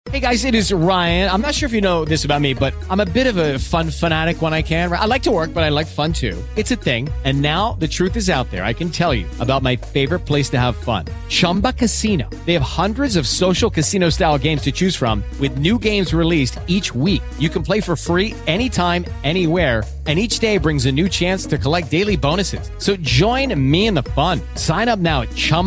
Hey guys, it is Ryan. I'm not sure if you know this about me, but I'm a bit of a fun fanatic when I can. I like to work, but I like fun too. It's a thing. And now the truth is out there. I can tell you about my favorite place to have fun. Chumba Casino. They have hundreds of social casino style games to choose from with new games released each week. You can play for free anytime, anywhere. And each day brings a new chance to collect daily bonuses. So join me in the fun. Sign up now at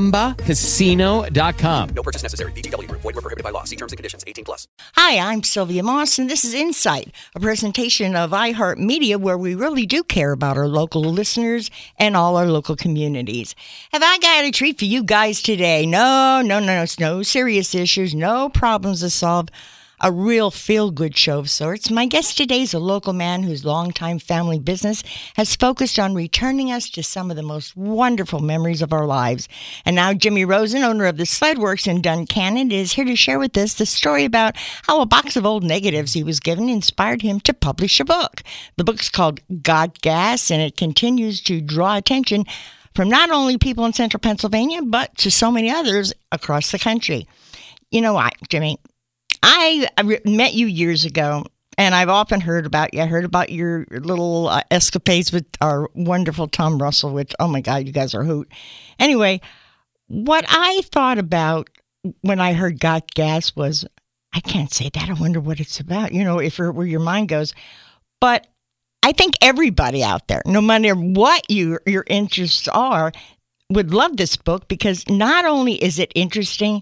ChumbaCasino.com. No purchase necessary. VGW. Void where prohibited by law. See terms and conditions. 18+. Hi, I'm Sylvia Moss, and this is Insight, a presentation of iHeartMedia where we really do care about our local listeners and all our local communities. Have I got a treat for you guys today? No, it's no serious issues, no problems to solve. A real feel-good show of sorts. My guest today is a local man whose longtime family business has focused on returning us to some of the most wonderful memories of our lives. And now Jimmy Rosen, owner of the Sledworks in Duncannon, is here to share with us the story about how a box of old negatives he was given inspired him to publish a book. The book's called Got Gas, and it continues to draw attention from not only people in central Pennsylvania, but to so many others across the country. You know what, Jimmy? I met you years ago, and I've often heard about you. I heard about your little escapades with our wonderful Tom Russell, which, oh my God, you guys are a hoot. Anyway, what I thought about when I heard Got Gas was, I can't say that. I wonder what it's about, where your mind goes. But I think everybody out there, no matter what your interests are, would love this book because not only is it interesting,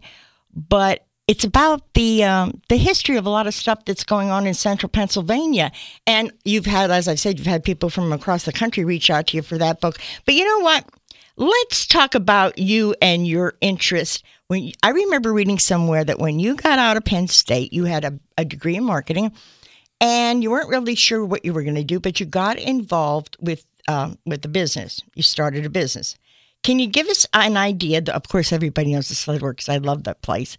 but it's about the history of a lot of stuff that's going on in central Pennsylvania. And you've had, as I said, you've had people from across the country reach out to you for that book. But you know what? Let's talk about you and your interest. I remember reading somewhere that when you got out of Penn State, you had a degree in marketing, and you weren't really sure what you were going to do, but you got involved with the business. You started a business. Can you give us an idea? Of course, everybody knows the Sledworks. I love that place.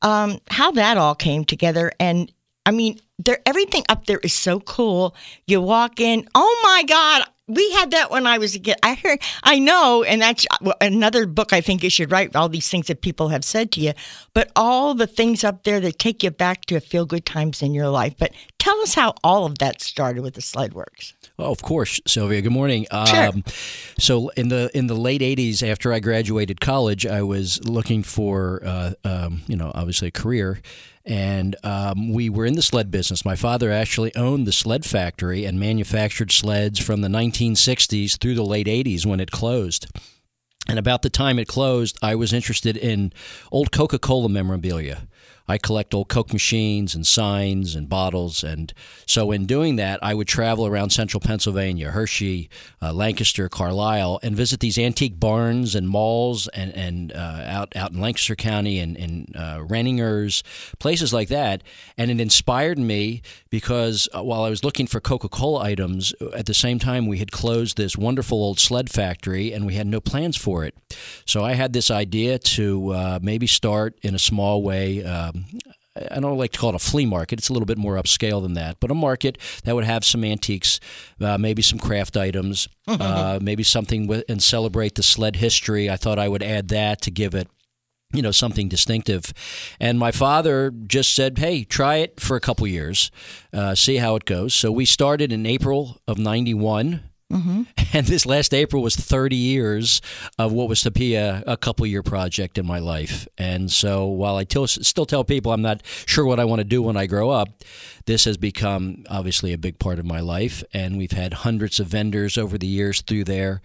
How that all came together. And I mean, everything up there is so cool. You walk in, oh my God, we had that when I was a kid. I know, and that's another book I think you should write, all these things that people have said to you, but all the things up there that take you back to feel-good times in your life. But tell us how all of that started with the Sledworks. Well, of course, Sylvia. Good morning. Sure. So in the late 80s, after I graduated college, I was looking for, obviously a career. And we were in the sled business. My father actually owned the sled factory and manufactured sleds from the 1960s through the late 80s when it closed. And about the time it closed, I was interested in old Coca-Cola memorabilia. I collect old Coke machines and signs and bottles. And so in doing that, I would travel around central Pennsylvania, Hershey, Lancaster, Carlisle, and visit these antique barns and malls and out in Lancaster County and Renninger's, places like that. And it inspired me because while I was looking for Coca-Cola items, at the same time we had closed this wonderful old sled factory and we had no plans for it. So I had this idea to maybe start in a small way. I don't like to call it a flea market. It's a little bit more upscale than that, but a market that would have some antiques, maybe some craft items, maybe something and celebrate the sled history. I thought I would add that to give it, something distinctive. And my father just said, hey, try it for a couple years, see how it goes. So we started in April of 91. Mm-hmm. And this last April was 30 years of what was to be a couple-year project in my life. And so while I still tell people I'm not sure what I want to do when I grow up, this has become obviously a big part of my life. And we've had hundreds of vendors over the years through there.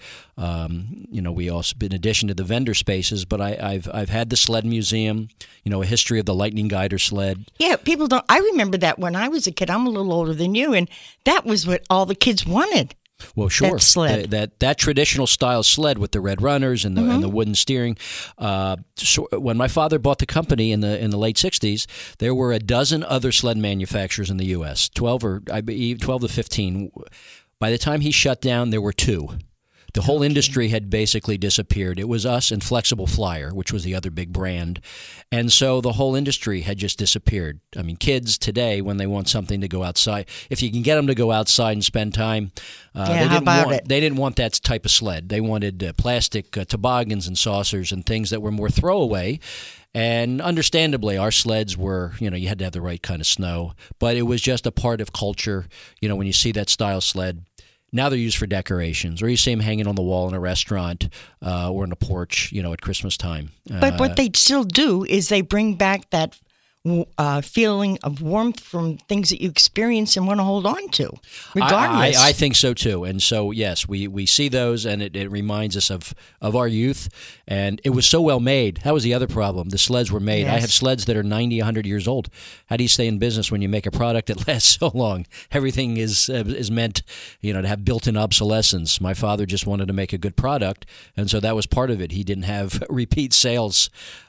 We also, in addition to the vendor spaces, but I've had the sled museum, a history of the Lightning Guider sled. Yeah, people don't. I remember that when I was a kid. I'm a little older than you, and that was what all the kids wanted. Well, sure. That sled. That traditional style sled with the red runners and the wooden steering. So when my father bought the company in the late 60s, there were a dozen other sled manufacturers in the U.S., 12 to 15. By the time he shut down, there were two. The whole industry had basically disappeared. It was us and Flexible Flyer, which was the other big brand. And so the whole industry had just disappeared. I mean, kids today, when they want something to go outside, if you can get them to go outside and spend time, they didn't want that type of sled. They wanted plastic toboggans and saucers and things that were more throwaway. And understandably, our sleds were, you had to have the right kind of snow. But it was just a part of culture. When you see that style sled, now they're used for decorations, or you see them hanging on the wall in a restaurant or on a porch, at Christmas time. But what they still do is they bring back that feeling of warmth from things that you experience and want to hold on to, regardless. I think so too. And so, yes, we see those, and it reminds us of our youth. And it was so well made. That was the other problem. The sleds were made. Yes. I have sleds that are 90, 100 years old. How do you stay in business when you make a product that lasts so long? Everything is meant, to have built-in obsolescence. My father just wanted to make a good product, and so that was part of it. He didn't have repeat sales.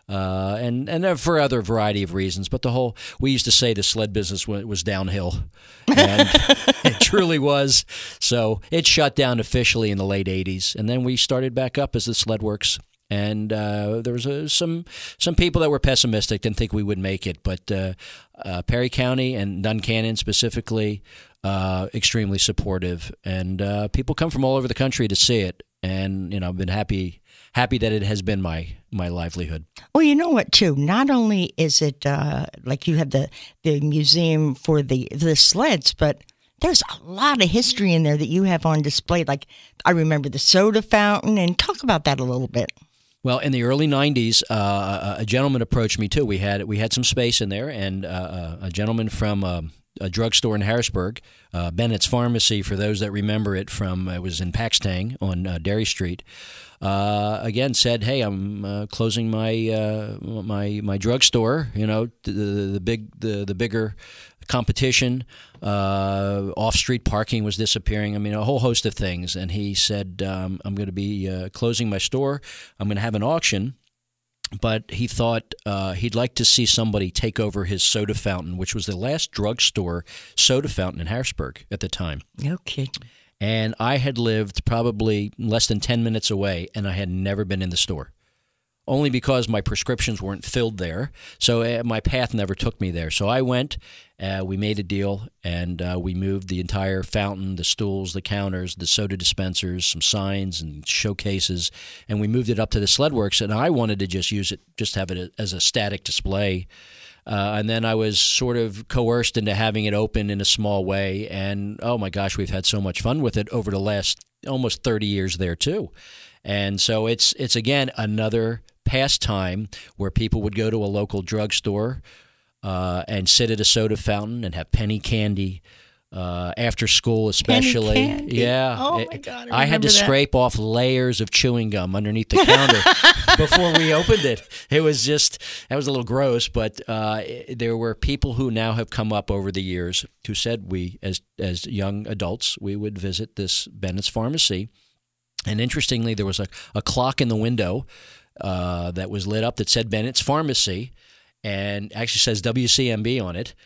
And for other variety of reasons, but we used to say the sled business was downhill, and it truly was. So it shut down officially in the late 80s, and then we started back up as the Sled Works. And there was some people that were pessimistic, didn't think we would make it, but Perry County and Duncannon specifically, extremely supportive, and people come from all over the country to see it, and I've been happy that it has been my livelihood. Well, you know what, too? Not only is it like you have the museum for the sleds, but there's a lot of history in there that you have on display. Like, I remember the soda fountain, and talk about that a little bit. Well, in the early 90s, a gentleman approached me, too. We had some space in there, and a gentleman from a drugstore in Harrisburg, Bennett's Pharmacy, for those that remember it it was in Paxtang on Derry Street, again said, "Hey, I'm closing my drugstore. The bigger competition, off-street parking was disappearing. I mean, a whole host of things." And he said, "I'm going to be closing my store. I'm going to have an auction." But he thought he'd like to see somebody take over his soda fountain, which was the last drugstore soda fountain in Harrisburg at the time. Okay. And I had lived probably less than 10 minutes away, and I had never been in the store, only because my prescriptions weren't filled there. So my path never took me there. So I went, we made a deal, and we moved the entire fountain, the stools, the counters, the soda dispensers, some signs and showcases, and we moved it up to the Sled Works, and I wanted to just use it, just have it as a static display. And then I was sort of coerced into having it open in a small way, and oh my gosh, we've had so much fun with it over the last almost 30 years there too. And so it's again another pastime where people would go to a local drugstore and sit at a soda fountain and have penny candy after school, especially. Penny candy. Yeah. Oh my God! I had to scrape off layers of chewing gum underneath the counter before we opened it. It was that was a little gross, but there were people who now have come up over the years who said we, as young adults, we would visit this Bennett's Pharmacy. And interestingly, there was a clock in the window that was lit up that said Bennett's Pharmacy, and actually says WCMB on it.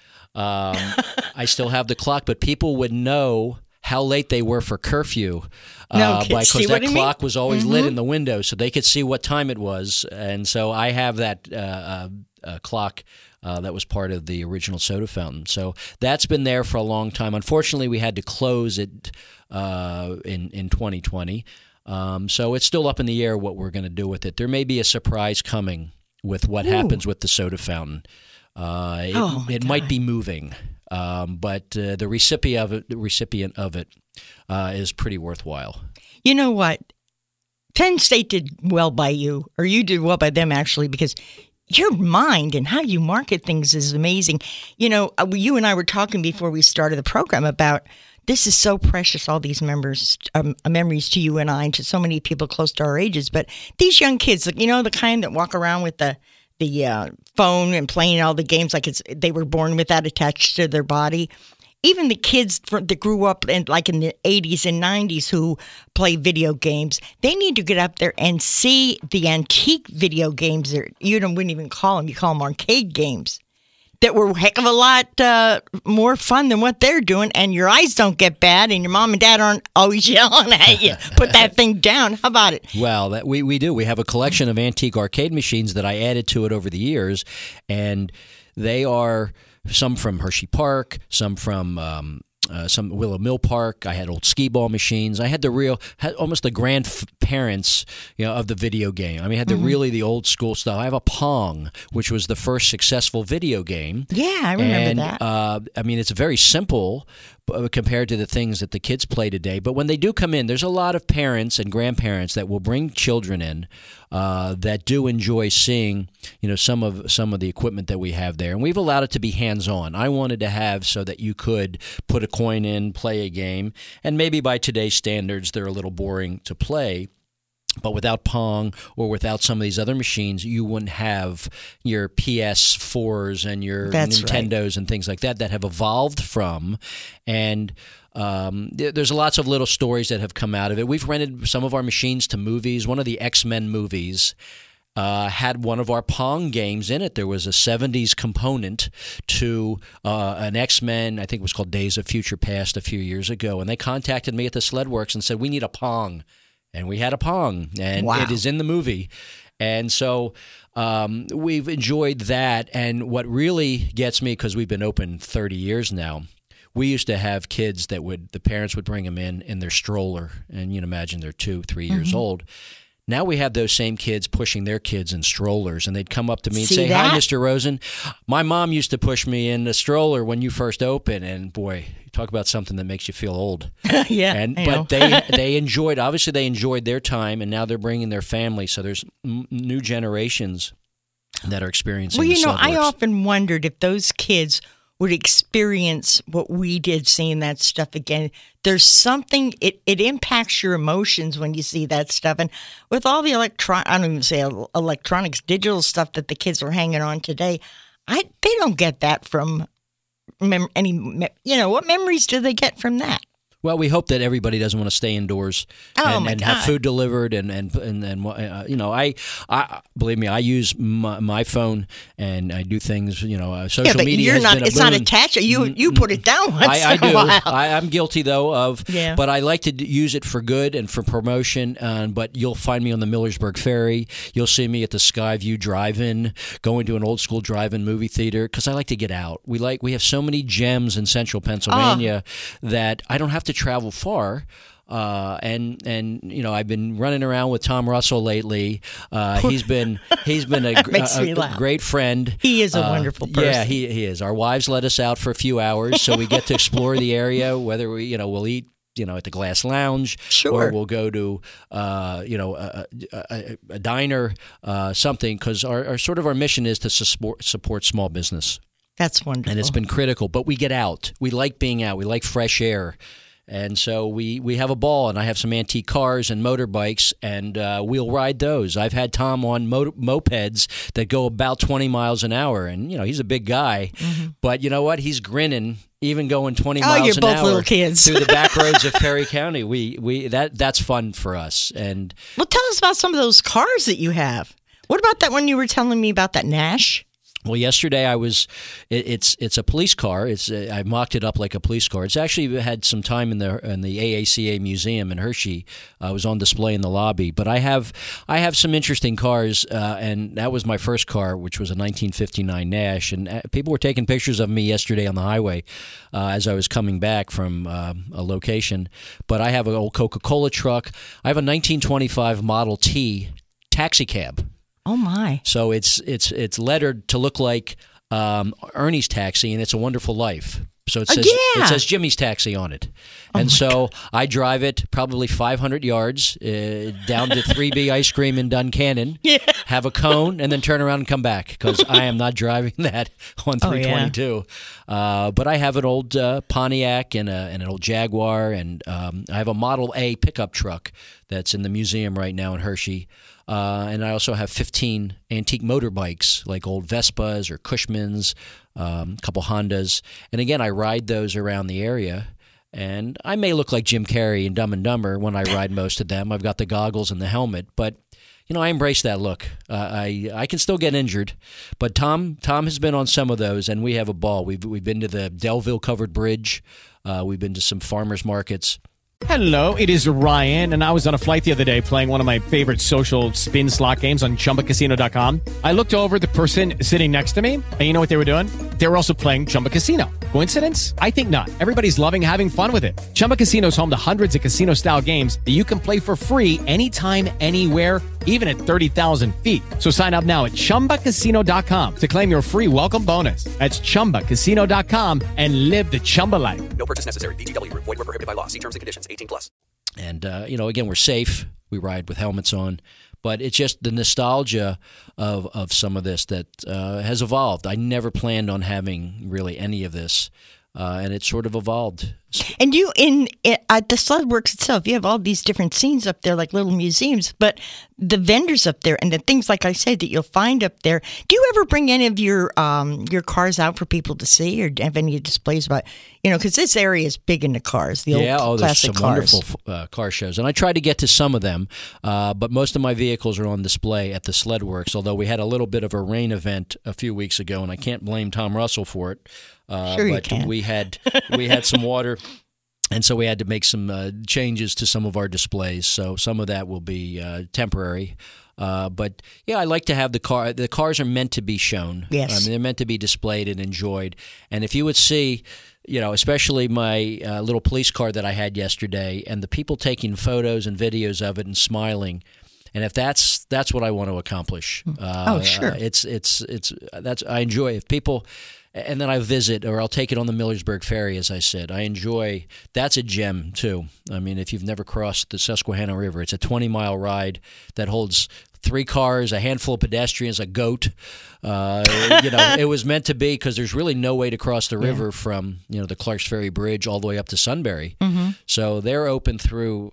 I still have the clock, but people would know how late they were for curfew because that clock was always lit in the window, so they could see what time it was. And so I have that clock that was part of the original soda fountain. So that's been there for a long time. Unfortunately, we had to close it in 2020. So it's still up in the air what we're going to do with it. There may be a surprise coming with what happens with the soda fountain. It might be moving, but the recipient of it is pretty worthwhile. You know what? Penn State did well by you, or you did well by them, actually, because your mind and how you market things is amazing. You know, you and I were talking before we started the program about this is so precious, all these memories to you and I and to so many people close to our ages. But these young kids, you know, the kind that walk around with the phone and playing all the games like they were born with that attached to their body. Even the kids that grew up in the 80s and 90s who play video games, they need to get up there and see the antique video games. You wouldn't even call them. You call them arcade games. that were a heck of a lot more fun than what they're doing, and your eyes don't get bad, and your mom and dad aren't always yelling at you. Put that thing down. How about it? Well, we do. We have a collection of antique arcade machines that I added to it over the years, and they are some from Hershey Park, some from some Willow Mill Park. I had old skee-ball machines. I had almost the grandparents, of the video game. I mean, I had the old school stuff. I have a Pong, which was the first successful video game. Yeah, I remember that. I mean, it's very simple compared to the things that the kids play today. But when they do come in, there's a lot of parents and grandparents that will bring children in that do enjoy seeing, some of the equipment that we have there. And we've allowed it to be hands-on. I wanted to have so that you could put a coin in, play a game, and maybe by today's standards, they're a little boring to play. But without Pong or without some of these other machines, you wouldn't have your PS4s and your Nintendos and things like that have evolved from. And there's lots of little stories that have come out of it. We've rented some of our machines to movies. One of the X-Men movies had one of our Pong games in it. There was a 70s component to an X-Men, I think it was called Days of Future Past a few years ago. And they contacted me at the Sledworks and said, we need a Pong. And we had a Pong, and It is in the movie. And so we've enjoyed that. And what really gets me, because we've been open 30 years now, we used to have kids that the parents would bring them in their stroller. And you can imagine they're 2-3 years old. Now we have those same kids pushing their kids in strollers, and they'd come up to me and say, "Hi, Mr. Rosen. My mom used to push me in the stroller when you first opened," and boy, talk about something that makes you feel old. Yeah, but they enjoyed. Obviously, they enjoyed their time, and now they're bringing their family. So there's new generations that are experiencing. Well, I often wondered if those kids would experience what we did seeing that stuff again. There's something, it impacts your emotions when you see that stuff. And with all the I don't even say electronics, digital stuff that the kids are hanging on today, they don't get that from what memories do they get from that? Well, we hope that everybody doesn't want to stay indoors and have food delivered, and I believe me, I use my phone and I do things. Social media has been a boon. It's not attached. You put it down once in a while. I'm guilty though of, but I like to use it for good and for promotion. But you'll find me on the Millersburg Ferry. You'll see me at the Skyview Drive-In, going to an old school drive-in movie theater because I like to get out. We have so many gems in Central Pennsylvania that I don't have to travel far, and I've been running around with Tom Russell lately. He's been a great friend. He is a wonderful person. Yeah, he is. Our wives let us out for a few hours, so we get to explore the area. Whether we'll eat at the Glass Lounge, or we'll go to a diner, something, because our mission is to support small business. That's wonderful, and it's been critical. But we get out. We like being out. We like fresh air. And so we have a ball, and I have some antique cars and motorbikes, and we'll ride those. I've had Tom on mopeds that go about 20 miles an hour, and he's a big guy, but you know what? He's grinning, even going 20 miles an hour little kids. through the back roads of Perry County. That's fun for us. And well, tell us about some of those cars that you have. What about that one you were telling me about, that Nash? Well, yesterday it's a police car. I mocked it up like a police car. It's actually had some time in the AACA Museum in Hershey. I was on display in the lobby. But I have some interesting cars, and that was my first car, which was a 1959 Nash. And people were taking pictures of me yesterday on the highway as I was coming back from a location. But I have an old Coca-Cola truck. I have a 1925 Model T taxi cab. Oh my! So it's lettered to look like Ernie's Taxi, and It's a Wonderful Life. So it says Jimmy's Taxi on it. And so I drive it probably 500 yards down to 3B Ice Cream in Duncannon, have a cone, and then turn around and come back, because I am not driving that on 322. But I have an old Pontiac and an old Jaguar, and I have a Model A pickup truck that's in the museum right now in Hershey. And I also have 15 antique motorbikes, like old Vespas or Cushmans, a couple Hondas. And again, I ride those around the area. And I may look like Jim Carrey in Dumb and Dumber when I ride most of them. I've got the goggles and the helmet. But, I embrace that look. I can still get injured, but Tom has been on some of those, and we have a ball. We've been to the Delville Covered Bridge. We've been to some farmers markets. Hello, it is Ryan, and I was on a flight the other day playing one of my favorite social spin slot games on ChumbaCasino.com. I looked over at the person sitting next to me, and you know what they were doing? They were also playing Chumba Casino. Coincidence? I think not. Everybody's loving having fun with it. Chumba Casino is home to hundreds of casino-style games that you can play for free anytime, anywhere, even at 30,000 feet. So sign up now at ChumbaCasino.com to claim your free welcome bonus. That's ChumbaCasino.com and live the Chumba life. No purchase necessary. VGW. Void where prohibited by law. See terms and conditions. 18+. And, again, we're safe. We ride with helmets on. But it's just the nostalgia of some of this that has evolved. I never planned on having really any of this, and it sort of evolved. And you, at the Sludworks itself, you have all these different scenes up there, like little museums, but the vendors up there and the things, like I said, that you'll find up there. Do you ever bring any of your cars out for people to see, or have any displays about, because this area is big into cars, the old classic there's some cars. wonderful car shows. And I try to get to some of them, but most of my vehicles are on display at the Sludworks, although we had a little bit of a rain event a few weeks ago, and I can't blame Tom Russell for it. Sure you can. We had some water, and so we had to make some changes to some of our displays. So some of that will be temporary. But yeah, I like to have the car. The cars are meant to be shown. Yes, they're meant to be displayed and enjoyed. And if you would see, especially my little police car that I had yesterday, and the people taking photos and videos of it and smiling. And if that's what I want to accomplish. Sure. I enjoy if people. And then I visit, or I'll take it on the Millersburg Ferry, as I said. That's a gem, too. I mean, if you've never crossed the Susquehanna River, it's a 20-mile ride that holds 3 cars, a handful of pedestrians, a goat. It was meant to be because there's really no way to cross the river from, the Clarks Ferry Bridge all the way up to Sunbury. Mm-hmm. So they're open through,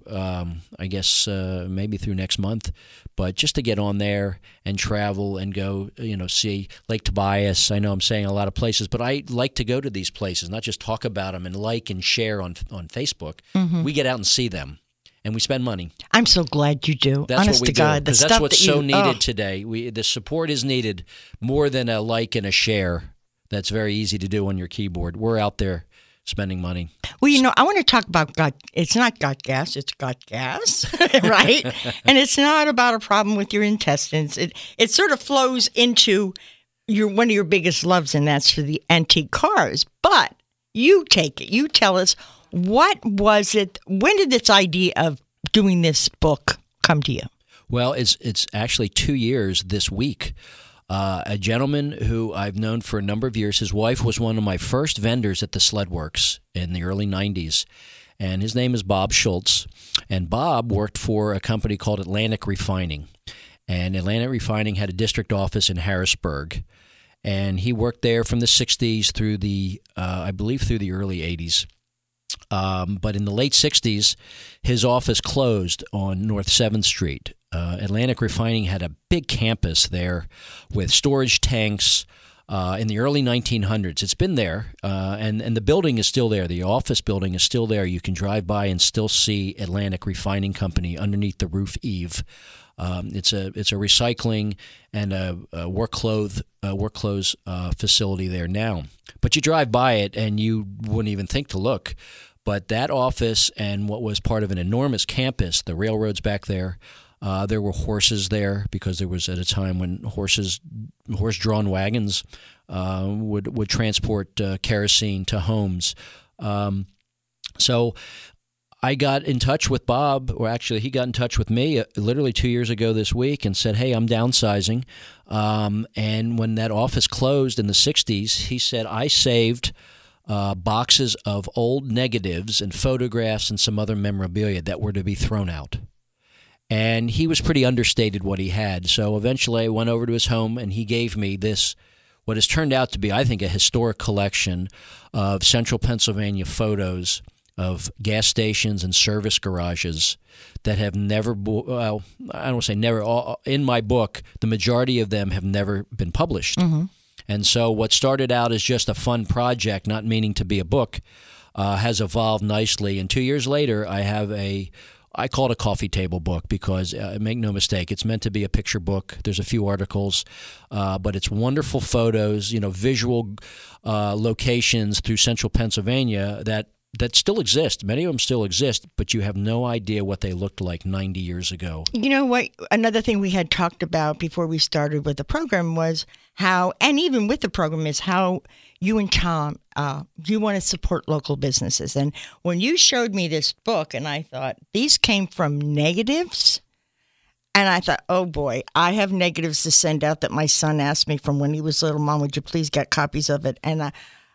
maybe through next month. But just to get on there and travel and go, see Lake Tobias. I know I'm saying a lot of places, but I like to go to these places, not just talk about them and like and share on Facebook. Mm-hmm. We get out and see them. And we spend money. I'm so glad you do. That's Honest what we to God, do. Because that's what's so needed today. The support is needed more than a like and a share. That's very easy to do on your keyboard. We're out there spending money. Well, I want to talk about it's not got gas, it's got gas, right? And it's not about a problem with your intestines. It sort of flows into one of your biggest loves, and that's for the antique cars. But you take it. You tell us, what was it? When did this idea of doing this book come to you? Well, it's actually 2 years this week. A gentleman who I've known for a number of years, his wife was one of my first vendors at the Sludworks in the early 90s, and his name is Bob Schultz. And Bob worked for a company called Atlantic Refining, and Atlantic Refining had a district office in Harrisburg, and he worked there from the 60s through the, I believe, through the early 80s. But in the late 60s, his office closed on North 7th Street. Atlantic Refining had a big campus there with storage tanks in the early 1900s. It's been there, and the building is still there. The office building is still there. You can drive by and still see Atlantic Refining Company underneath the roof eave. It's a recycling and a work clothes facility there now. But you drive by it and you wouldn't even think to look. But that office and what was part of an enormous campus, the railroads back there, there were horses there because there was at a time when horse-drawn wagons would transport kerosene to homes. So I got in touch with Bob, or actually he got in touch with me literally 2 years ago this week and said, hey, I'm downsizing. And when that office closed in the 60s, he said, I saved boxes of old negatives and photographs and some other memorabilia that were to be thrown out. And he was pretty understated what he had. So eventually I went over to his home and he gave me this, what has turned out to be, I think, a historic collection of central Pennsylvania photos of gas stations and service garages that have never, well, I don't want to say never, in my book, the majority of them have never been published. Mm-hmm. And so what started out as just a fun project, not meaning to be a book, has evolved nicely. And 2 years later, I have I call it a coffee table book because, make no mistake, it's meant to be a picture book. There's a few articles, but it's wonderful photos, visual locations through central Pennsylvania that still exist. Many of them still exist, but you have no idea what they looked like 90 years ago. You know what? Another thing we had talked about before we started with the program was how, and even with the program, is how you and Tom, you want to support local businesses. And when you showed me this book, and I thought, these came from negatives, and I thought, oh boy, I have negatives to send out that my son asked me from when he was little. Mom, would you please get copies of it? And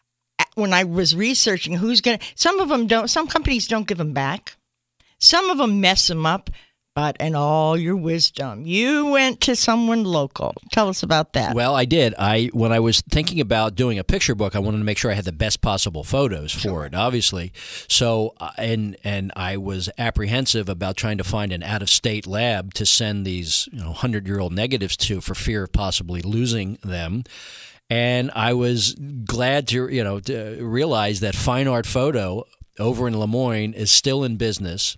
when I was researching some of them don't, some companies don't give them back. Some of them mess them up, but in all your wisdom, you went to someone local. Tell us about that. Well, I did. When I was thinking about doing a picture book, I wanted to make sure I had the best possible photos for it, obviously. So, and I was apprehensive about trying to find an out-of-state lab to send these 100-year-old negatives to for fear of possibly losing them. And I was glad to realize that Fine Art Photo over in Lemoyne is still in business.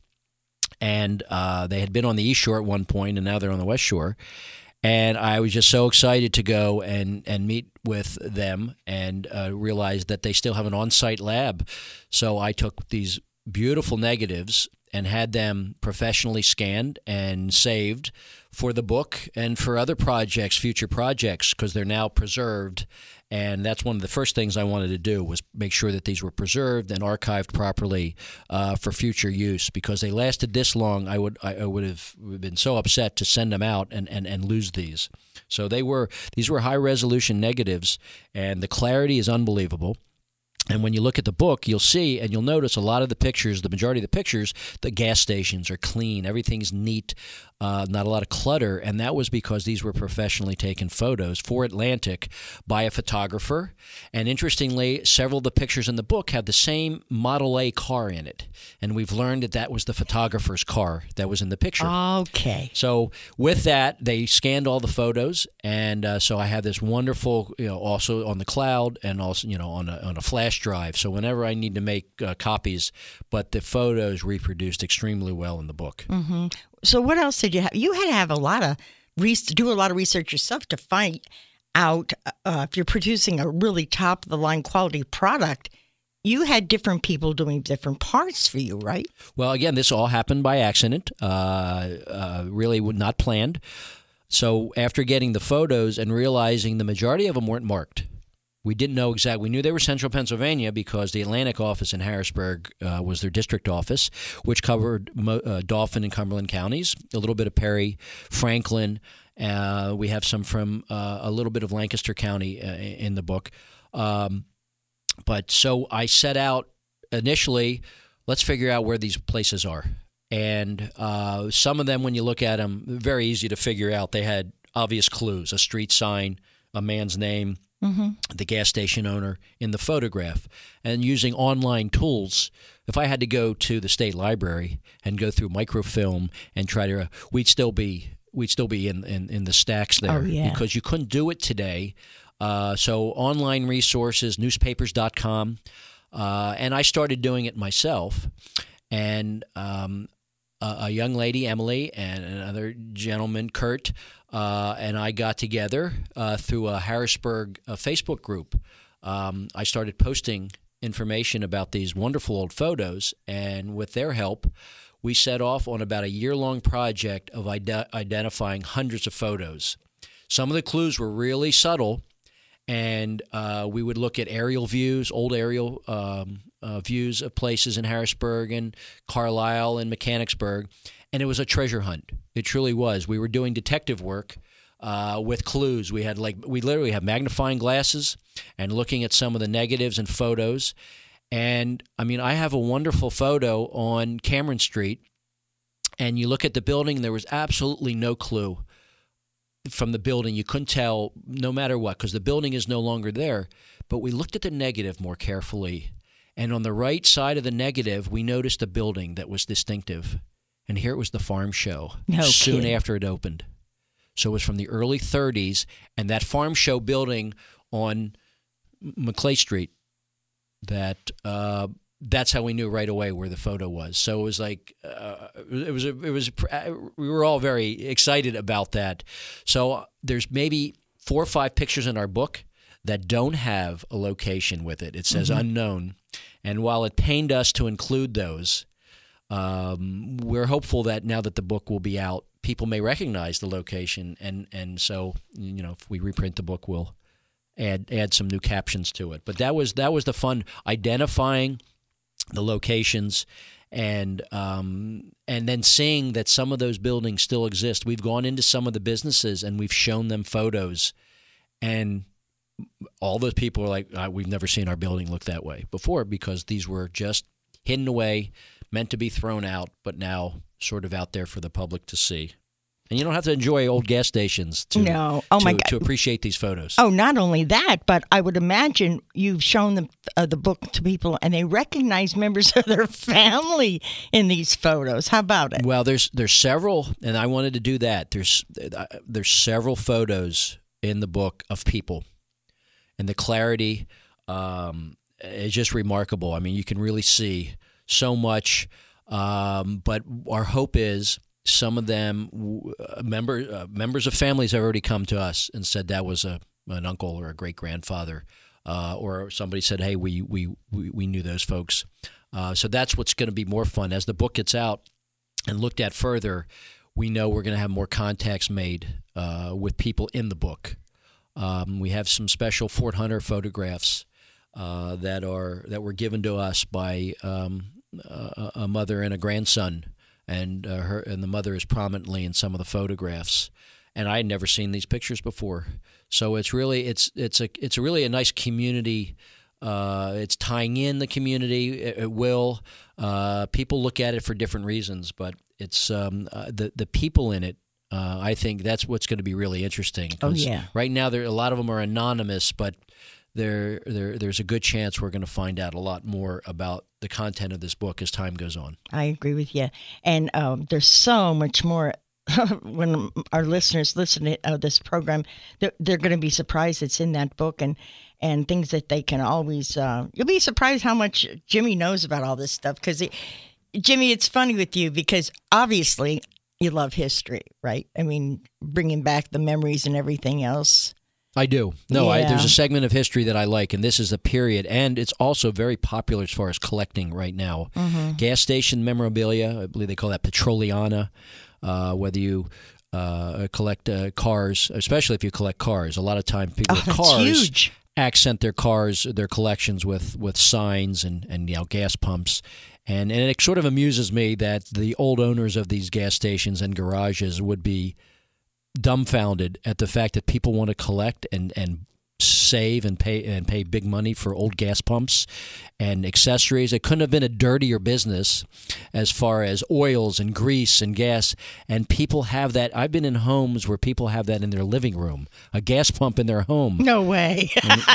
And they had been on the East Shore at one point, and now they're on the West Shore. And I was just so excited to go and meet with them and realize that they still have an on-site lab. So I took these beautiful negatives and had them professionally scanned and saved for the book and for other projects, future projects, because they're now preserved. And that's one of the first things I wanted to do was make sure that these were preserved and archived properly for future use. Because they lasted this long, I would have been so upset to send them out and lose these. So these were high-resolution negatives, and the clarity is unbelievable. And when you look at the book, you'll see and you'll notice a lot of the pictures, the majority of the pictures, the gas stations are clean. Everything's neat, not a lot of clutter. And that was because these were professionally taken photos for Atlantic by a photographer. And interestingly, several of the pictures in the book have the same Model A car in it. And we've learned that was the photographer's car that was in the picture. Okay. So with that, they scanned all the photos. And so I have this wonderful, also on the cloud and also, on a flash drive. So whenever I need to make copies, but the photos reproduced extremely well in the book. Mm-hmm. So what else did you have? You had to have do a lot of research yourself to find out if you're producing a really top of the line quality product. You had different people doing different parts for you, right? Well, again, this all happened by accident, really not planned. So after getting the photos and realizing the majority of them weren't marked, we didn't know exactly. We knew they were central Pennsylvania because the Atlantic office in Harrisburg was their district office, which covered Dauphin and Cumberland counties, a little bit of Perry, Franklin. We have some from a little bit of Lancaster County in the book. But so I set out initially, let's figure out where these places are. And some of them, when you look at them, very easy to figure out. They had obvious clues, a street sign, a man's name, the gas station owner in the photograph. And using online tools, if I had to go to the state library and go through microfilm and try to, we'd still be in the stacks there. Oh, yeah. Because you couldn't do it today. So online resources, newspapers.com, and I started doing it myself. And a young lady, Emily, and another gentleman, Kurt, and I got together through a Harrisburg Facebook group. I started posting information about these wonderful old photos, and with their help, we set off on about a year-long project of identifying hundreds of photos. Some of the clues were really subtle, and we would look at aerial views, old aerial views of places in Harrisburg and Carlisle and Mechanicsburg, and it was a treasure hunt. It truly was. We were doing detective work with clues. We literally have magnifying glasses and looking at some of the negatives and photos. And I mean, I have a wonderful photo on Cameron Street, and you look at the building, there was absolutely no clue from the building. You couldn't tell no matter what because the building is no longer there. But we looked at the negative more carefully, and on the right side of the negative, we noticed a building that was distinctive. And here it was the Farm Show soon after it opened. So it was from the early 30s, and that Farm Show building on Maclay Street that that's how we knew right away where the photo was. So it was like we were all very excited about that. So there's maybe 4 or 5 pictures in our book that don't have a location with it. It says unknown. And while it pained us to include those, we're hopeful that now that the book will be out, people may recognize the location. And so, if we reprint the book, we'll add some new captions to it. But that was the fun, identifying the locations and then seeing that some of those buildings still exist. We've gone into some of the businesses and we've shown them photos, and all those people are like, we've never seen our building look that way before, because these were just hidden away, meant to be thrown out, but now sort of out there for the public to see. And you don't have to enjoy old gas stations to appreciate these photos. Oh, not only that, but I would imagine you've shown the book to people and they recognize members of their family in these photos. How about it? Well, there's several, and I wanted to do that. There's several photos in the book of people, and the clarity is just remarkable. I mean, you can really see so much, but our hope is some of them, members of families have already come to us and said that was an uncle or a great-grandfather, or somebody said, hey, we knew those folks. So that's what's going to be more fun. As the book gets out and looked at further, we know we're going to have more contacts made with people in the book. We have some special Fort Hunter photographs that were given to us by a mother and a grandson. And the mother is prominently in some of the photographs, and I had never seen these pictures before. So it's really it's really a nice community. It's tying in the community. It will. People look at it for different reasons, but it's the people in it. I think that's what's going to be really interesting. Oh yeah. Right now, a lot of them are anonymous, but there's a good chance we're going to find out a lot more about the content of this book as time goes on. I agree with you. And there's so much more. When our listeners listen to this program, they're going to be surprised it's in that book, and things that they can always you'll be surprised how much Jimmy knows about all this stuff. Because Jimmy, it's funny with you because obviously you love history, right? I mean, bringing back the memories and everything else. I do. No, there's a segment of history that I like, and this is a period, and it's also very popular as far as collecting right now. Mm-hmm. Gas station memorabilia, I believe they call that Petroliana, whether you collect cars, especially if you collect cars. A lot of time people with cars accent their collections with signs and gas pumps. And it sort of amuses me that the old owners of these gas stations and garages would be dumbfounded at the fact that people want to collect and save and pay big money for old gas pumps and accessories. It couldn't have been a dirtier business as far as oils and grease and gas. And people have that. I've been in homes where people have that in their living room, a gas pump in their home. No way.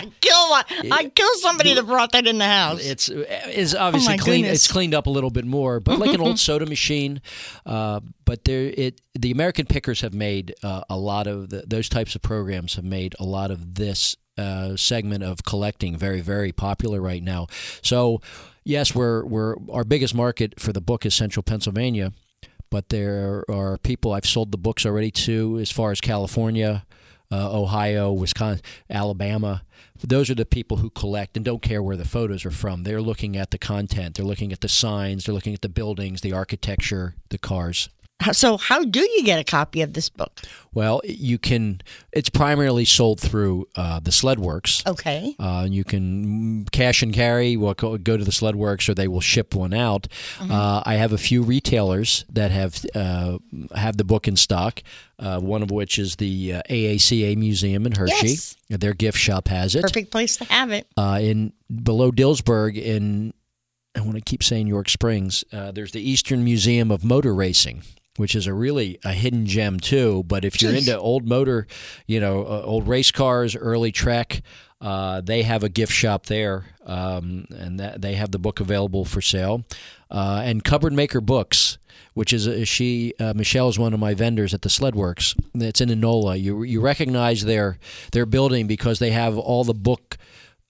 I'd kill somebody that brought that in the house. It's obviously clean. It's cleaned up a little bit more, but like an old soda machine. But the American Pickers have made a lot of those types of programs have made a lot of this segment of collecting very, very popular right now. So, yes, our biggest market for the book is Central Pennsylvania, but there are people I've sold the books already to as far as California, Ohio, Wisconsin, Alabama. Those are the people who collect and don't care where the photos are from. They're looking at the content. They're looking at the signs. They're looking at the buildings, the architecture, the cars. So how do you get a copy of this book? Well, you can. It's primarily sold through the Sledworks. Okay. You can cash and carry. Well, go to the Sledworks, or they will ship one out. Mm-hmm. I have a few retailers that have the book in stock. One of which is the AACA Museum in Hershey. Yes. Their gift shop has it. Perfect place to have it. Below Dillsburg I want to keep saying York Springs. There's the Eastern Museum of Motor Racing, which is a hidden gem too. But if you're into old motor, old race cars, early Trek, they have a gift shop there, and they have the book available for sale. And Cupboard Maker Books, which is Michelle is one of my vendors at the Sledworks. It's in Enola. You recognize their building because they have all the book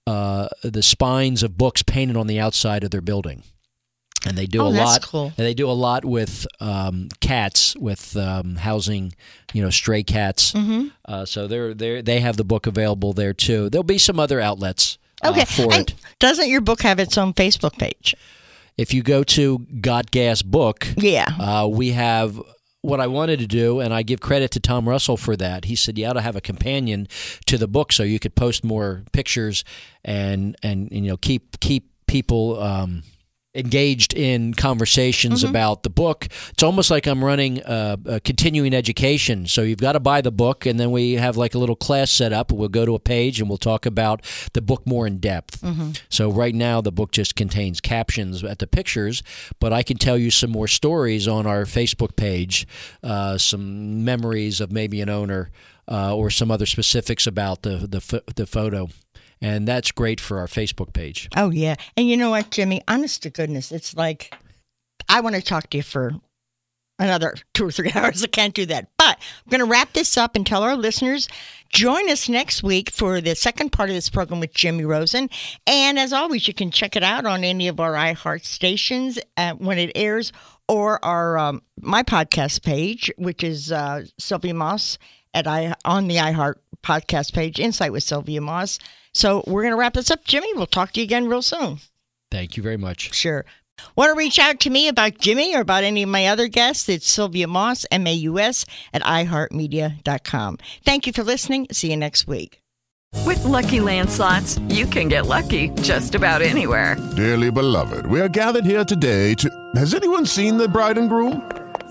the spines of books painted on the outside of their building. And they do a that's lot. Cool. And they do a lot with cats, with housing, stray cats. Mm-hmm. So they have the book available there too. There'll be some other outlets for and it. Doesn't your book have its own Facebook page? If you go to Got Gas Book, we have. What I wanted to do, and I give credit to Tom Russell for that. He said you ought to have a companion to the book so you could post more pictures and keep people engaged in conversations about the book. It's almost like I'm running a continuing education. So you've got to buy the book, and then we have like a little class set up. We'll go to a page, and we'll talk about the book more in depth. So right now, the book just contains captions at the pictures, but I can tell you some more stories on our Facebook page, some memories of maybe an owner or some other specifics about the photo. And that's great for our Facebook page. Oh, yeah. And you know what, Jimmy? Honest to goodness, it's like I want to talk to you for another 2 or 3 hours. I can't do that. But I'm going to wrap this up and tell our listeners, join us next week for the second part of this program with Jimmy Rosen. And as always, you can check it out on any of our iHeart stations when it airs, or our my podcast page, which is Sylvia Moss on the iHeart podcast page, Insight with Sylvia Moss. So we're going to wrap this up. Jimmy, we'll talk to you again real soon. Thank you very much. Sure. Want to reach out to me about Jimmy or about any of my other guests? It's Sylvia Moss, MAUS, at iHeartMedia.com. Thank you for listening. See you next week. With Lucky Land Slots, you can get lucky just about anywhere. Dearly beloved, we are gathered here today to... Has anyone seen the bride and groom?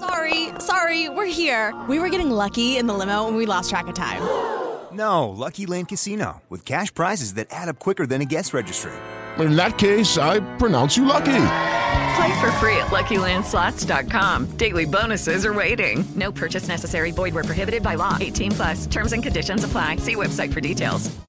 Sorry, we're here. We were getting lucky in the limo and we lost track of time. No, Lucky Land Casino, with cash prizes that add up quicker than a guest registry. In that case, I pronounce you lucky. Play for free at LuckyLandSlots.com. Daily bonuses are waiting. No purchase necessary. Void where prohibited by law. 18+. Terms and conditions apply. See website for details.